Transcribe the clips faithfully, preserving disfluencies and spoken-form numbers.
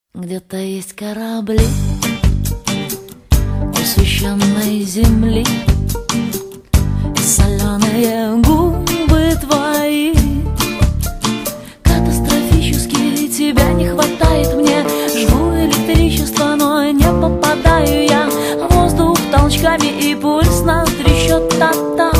Где-то есть корабли у священной земли, и соленые губы твои. Катастрофически тебя не хватает мне. Жгу электричество, но не попадаю я. Воздух толчками и пульс натрещет та-та.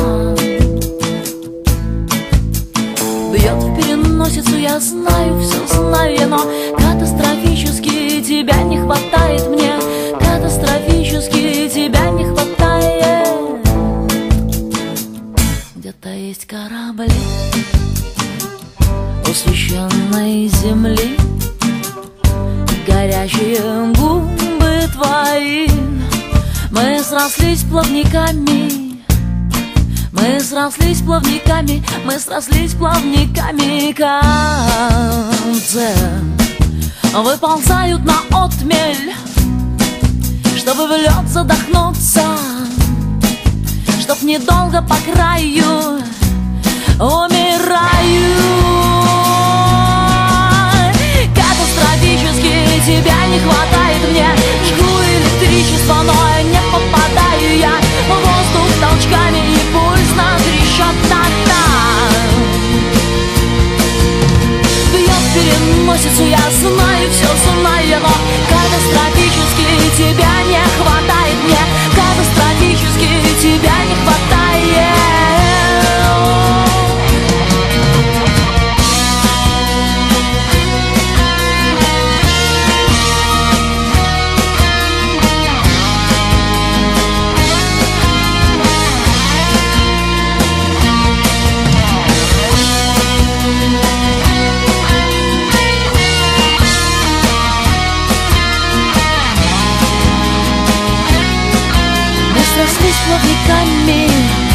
Бьет в переносицу, я знаю, все знаю я, но катастрофически тебя не хватает мне. Катастрофически тебя не хватает. Где-то есть корабли у священной земли, горячие губы твои. Мы срослись плавниками, мы срослись плавниками, мы срослись плавниками. Концы выползают на отмель, чтобы в лед задохнуться, чтоб недолго по краю умираю. Катастрофически тебя не хватает мне. Жгу электричество, но не попадаю я. Воздух толчками и пульс натрещет та-та. Бьет в переносицу, я знаю, все знаю я, но катастрофически тебя не хватает мне. Катастрофически тебя не хватает. Срослись плавниками,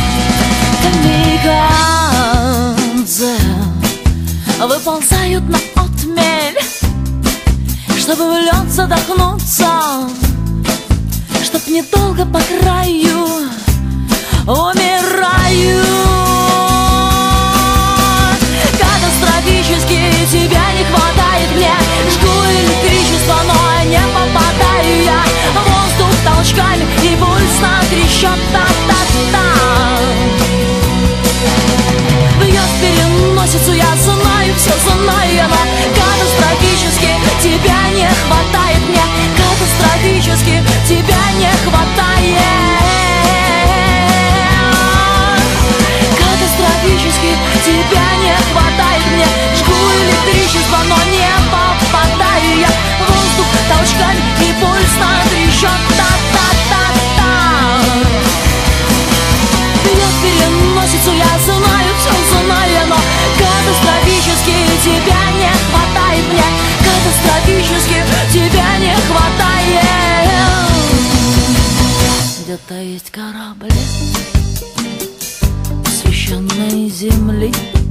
камикадзе выползают на отмель, чтобы в лед задохнуться, чтоб недолго по краю умираю. Катастрофически тебя не хватает мне. Жгу электричество, но не попадаю я. Воздух толчками и пульс натрещет та-та-та. Бьет в переносицу, я знаю, все знаю я, но катастрофически тебя не хватает мне. Катастрофически тебя не хватает. Катастрофически тебя не хватает мне. Жгу электричество, но не попадаю я. Воздух толчками и пульс натрещет та-та-та-та. Бьет в переносицу, я знаю, все знаю я, но катастрофически тебя не хватает мне. Катастрофически тебя не хватает. Где-то есть корабли священной земли,